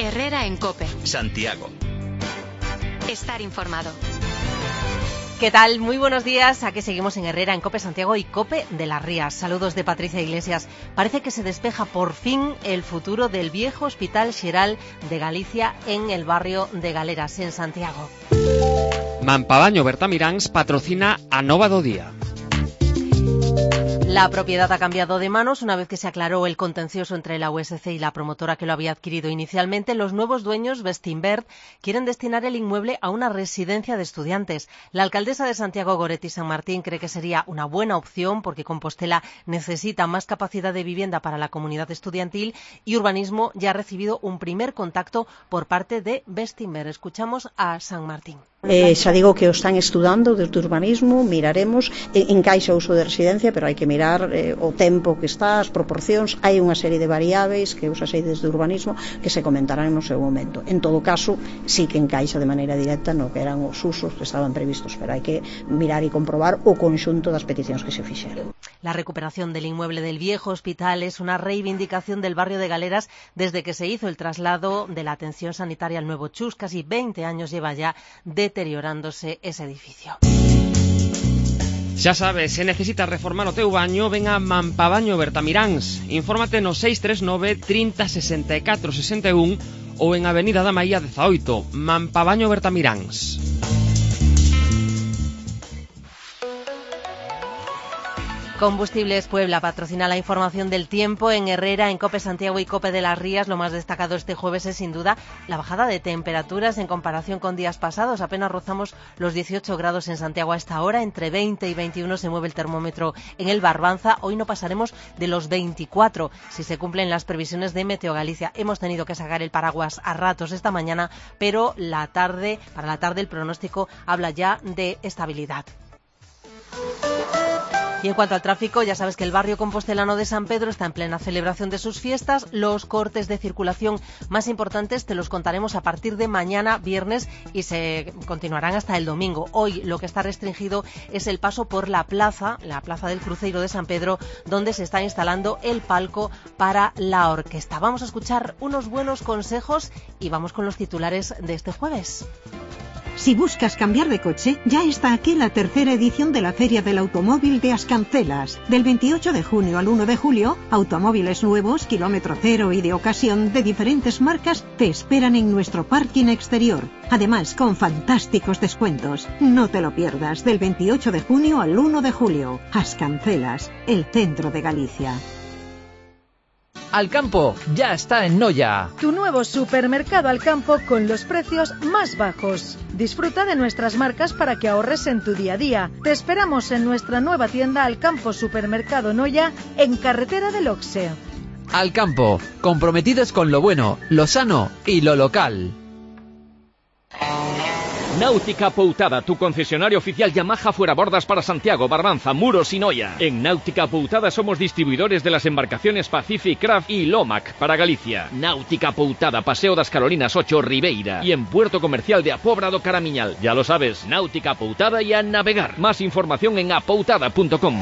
Herrera en COPE. Santiago. Estar informado. ¿Qué tal? Muy buenos días. Aquí seguimos en Herrera, en COPE Santiago y COPE de las Rías. Saludos de Patricia Iglesias. Parece que se despeja por fin el futuro del viejo Hospital Xeral de Galicia en el barrio de Galeras, en Santiago. Mampabaño Bertamiráns patrocina a Nova do Día. La propiedad ha cambiado de manos una vez que se aclaró el contencioso entre la USC y la promotora que lo había adquirido inicialmente. Los nuevos dueños, Bestinver, quieren destinar el inmueble a una residencia de estudiantes. La alcaldesa de Santiago, Goretti San Martín, cree que sería una buena opción porque Compostela necesita más capacidad de vivienda para la comunidad estudiantil y Urbanismo ya ha recibido un primer contacto por parte de Bestinver. Escuchamos a San Martín. Xa digo que o están estudando desde Urbanismo, miraremos, encaixa o uso de residencia, pero hai que mirar o tempo que está, as proporcións, hai unha serie de variáveis que os sei desde Urbanismo que se comentarán no seu momento. En todo caso, sí que encaixa de maneira directa no que eran os usos que estaban previstos, pero hai que mirar e comprobar o conxunto das peticións que se fixeron. La recuperación del inmueble del viejo hospital es una reivindicación del barrio de Galeras desde que se hizo el traslado de la atención sanitaria al nuevo Chus. Casi 20 años lleva ya deteriorándose ese edificio. Xa sabes, se necesitas reformar o teu baño, ven a Mampabaño Bertamiráns. Infórmate no 639 30 64 61 ou en Avenida da Maía 18, Mampabaño Bertamiráns. Combustibles Puebla patrocina la información del tiempo en Herrera, en COPE Santiago y COPE de las Rías. Lo más destacado este jueves es sin duda la bajada de temperaturas en comparación con días pasados. Apenas rozamos los 18 grados en Santiago a esta hora, entre 20 y 21 se mueve el termómetro en el Barbanza. Hoy no pasaremos de los 24 si se cumplen las previsiones de Meteo Galicia. Hemos tenido que sacar el paraguas a ratos esta mañana, pero para la tarde el pronóstico habla ya de estabilidad. Y en cuanto al tráfico, ya sabes que el barrio compostelano de San Pedro está en plena celebración de sus fiestas. Los cortes de circulación más importantes te los contaremos a partir de mañana, viernes, y se continuarán hasta el domingo. Hoy lo que está restringido es el paso por la plaza del Cruceiro de San Pedro, donde se está instalando el palco para la orquesta. Vamos a escuchar unos buenos consejos y vamos con los titulares de este jueves. Si buscas cambiar de coche, ya está aquí la tercera edición de la Feria del Automóvil de Ascancelas. Del 28 de junio al 1 de julio, automóviles nuevos, kilómetro cero y de ocasión de diferentes marcas te esperan en nuestro parking exterior. Además, con fantásticos descuentos. No te lo pierdas, del 28 de junio al 1 de julio. Ascancelas, el centro de Galicia. Alcampo ya está en Noia. Tu nuevo supermercado Alcampo con los precios más bajos. Disfruta de nuestras marcas para que ahorres en tu día a día. Te esperamos en nuestra nueva tienda Alcampo Supermercado Noia en Carretera del Oxe. Alcampo, comprometidos con lo bueno, lo sano y lo local. Náutica Poutada, tu concesionario oficial Yamaha fuerabordas para Santiago, Barbanza, Muros y Noia. En Náutica Poutada somos distribuidores de las embarcaciones Pacific Craft y Lomac para Galicia. Náutica Poutada, Paseo das Carolinas 8, Ribeira. Y en Puerto Comercial de Apobra do Caramiñal. Ya lo sabes, Náutica Poutada y a navegar. Más información en apoutada.com.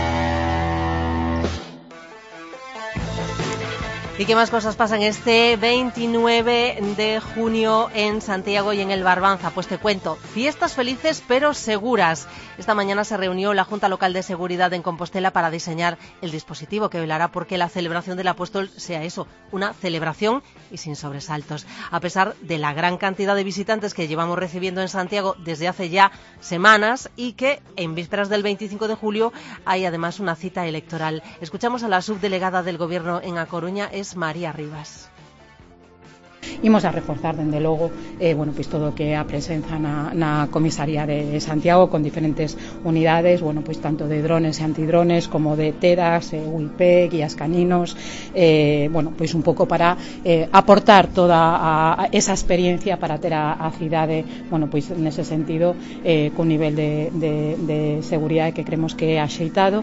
¿Y qué más cosas pasan este 29 de junio en Santiago y en el Barbanza? Pues te cuento, fiestas felices pero seguras. Esta mañana se reunió la Junta Local de Seguridad en Compostela para diseñar el dispositivo que velará porque la celebración del Apóstol sea eso, una celebración y sin sobresaltos. A pesar de la gran cantidad de visitantes que llevamos recibiendo en Santiago desde hace ya semanas y que en vísperas del 25 de julio hay además una cita electoral. Escuchamos a la subdelegada del Gobierno en A Coruña, es María Rivas. Imos a reforzar, dende logo, pois todo o que a presenza na comisaría de Santiago con diferentes unidades, pois tanto de drones e antidrones como de TEDAS, UIP, guías caninos, pois un pouco para aportar toda esa experiencia para ter a cidade, pois nese sentido, cun nivel de seguridade que creemos que é axeitado.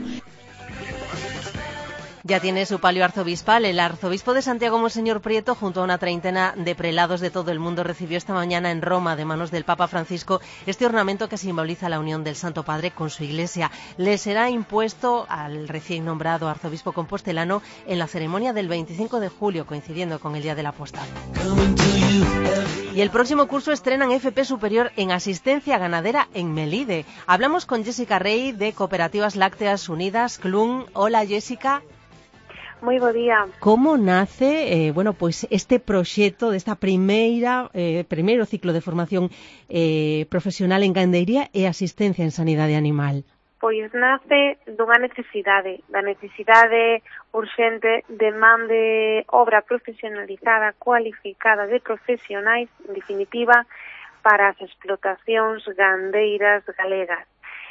Ya tiene su palio arzobispal. El arzobispo de Santiago, Monseñor Prieto, junto a una treintena de prelados de todo el mundo, recibió esta mañana en Roma, de manos del Papa Francisco, este ornamento que simboliza la unión del Santo Padre con su Iglesia. Le será impuesto al recién nombrado arzobispo compostelano en la ceremonia del 25 de julio, coincidiendo con el Día del Apóstol. Y el próximo curso estrenan FP Superior en Asistencia Ganadera en Melide. Hablamos con Jessica Rey de Cooperativas Lácteas Unidas, CLUN. Hola, Jessica. Moi bo día. Como nace, pois este proxecto desta primeiro ciclo de formación profesional en gandeiría e asistencia en sanidade animal? Pois nace dunha necesidade, da necesidade urxente de man de obra profesionalizada, cualificada de profesionais, en definitiva, para as explotacións gandeiras galegas.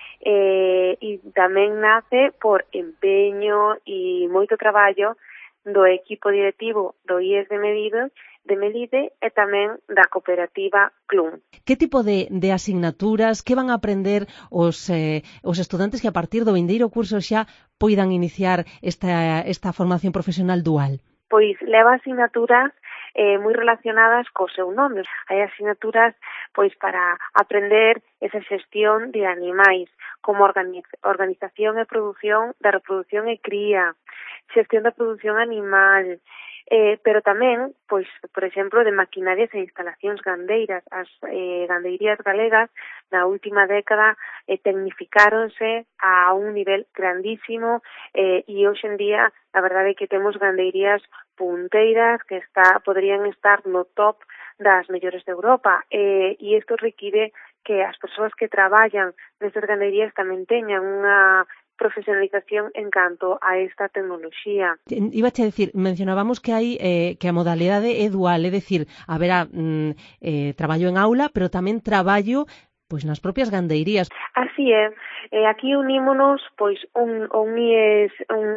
E tamén nace por empeño e moito traballo do equipo directivo do IES de Melide e tamén da cooperativa CLUN. Que tipo de asignaturas, que van a aprender os estudantes que a partir do vindeiro curso xa poidan iniciar esta formación profesional dual? Pois leva asignaturas moi relacionadas co seu nome. Hai asignaturas pois para aprender esa xestión de animais, como organización e produción da reproducción e cría, xestión da produción animal, pero tamén, pois, por exemplo, de maquinarias e instalacións gandeiras. As gandeirías galegas na última década tecnificáronse a un nivel grandísimo e hoxe en día a verdade é que temos gandeirías punteiras que poderían estar no top das mellores de Europa e isto require que as persoas que traballan nestas gandeirías tamén teñan unha profesionalización en canto a esta tecnoloxía. Iba a decir, mencionábamos que hai que a modalidade é dual, é dicir, haberá traballo en aula, pero tamén traballo pois nas propias gandeirías. Así é. Aquí unímonos pois un IES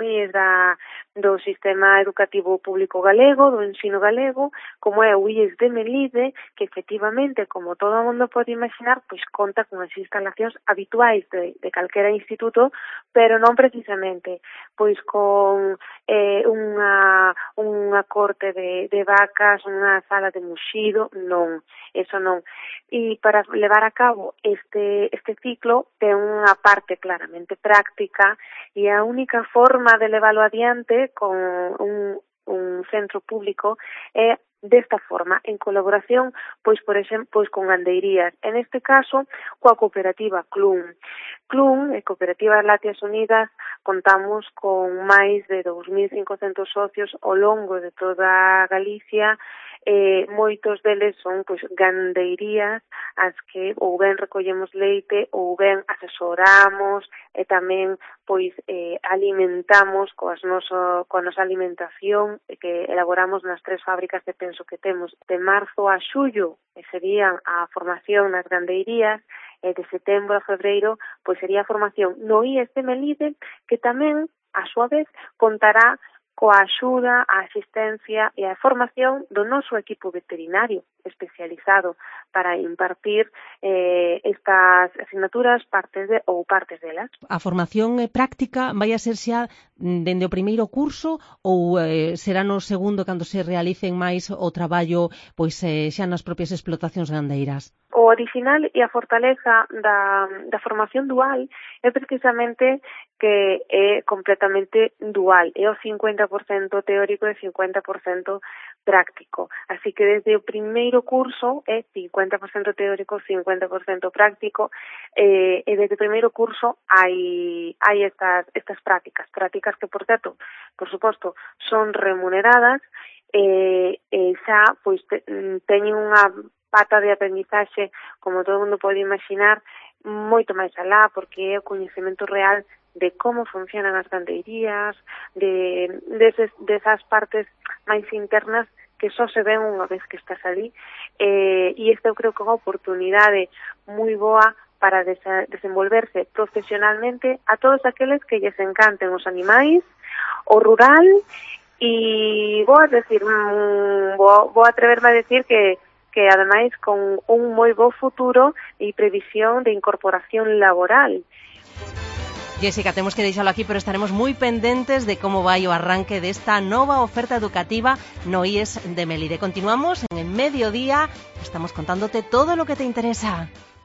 do Sistema Educativo Público Galego, do ensino galego, como é o IES de Melide, que efectivamente, como todo o mundo pode imaginar, pois conta con as instalacións habituais de calquera instituto, pero non precisamente pois con unha corte de vacas, unha sala de muxido, non, eso non. E para levar a cabo este ciclo ten unha parte claramente práctica e a única forma de leválo adiante con un centro público é desta forma, en colaboración, pois por exemplo, pois con gandeirías. En este caso, coa cooperativa CLUN. CLUN e Cooperativas Lácteas Unidas contamos con máis de 2.500 socios ao longo de toda Galicia. Moitos deles son pois gandeirías as que ou ben recollemos leite ou ben asesoramos e tamén pois alimentamos coa nosa alimentación que elaboramos nas 3 fábricas de penso que temos. De marzo a xullo serían a formación nas gandeirías e de setembro a febreiro pois sería a formación no IES de Melide, que tamén a súa vez contará coa axuda, a asistencia e a formación do noso equipo veterinario especializado para impartir estas asignaturas partes delas. A formación práctica vai a ser xa dende o primeiro curso ou será no segundo cando se realicen máis o traballo pois xa nas propias explotacións gandeiras? O adicional e a fortaleza da formación dual é precisamente que é completamente dual, é o 50% teórico e 50% práctico. Así que desde o primeiro curso é 50% teórico, 50% práctico, e desde o primeiro curso hai estas prácticas que, por certo, por suposto, son remuneradas e xa pois teñen unha pata de aprendizaxe, como todo mundo pode imaginar, moito máis alá, porque é o coñecemento real de como funcionan as gandeirías, desas partes máis internas que só se ven unha vez que estás ali, e esta eu creo que é unha oportunidade moi boa para desenvolverse profesionalmente a todos aqueles que lles encanten os animais, o rural, e vou atreverme a decir que ademais con un moi bo futuro e previsión de incorporación laboral. Jessica, temos que deixalo aquí, pero estaremos moi pendentes de como vai o arranque desta nova oferta educativa no IES de Melide. Continuamos en el mediodía, estamos contándote todo lo que te interesa.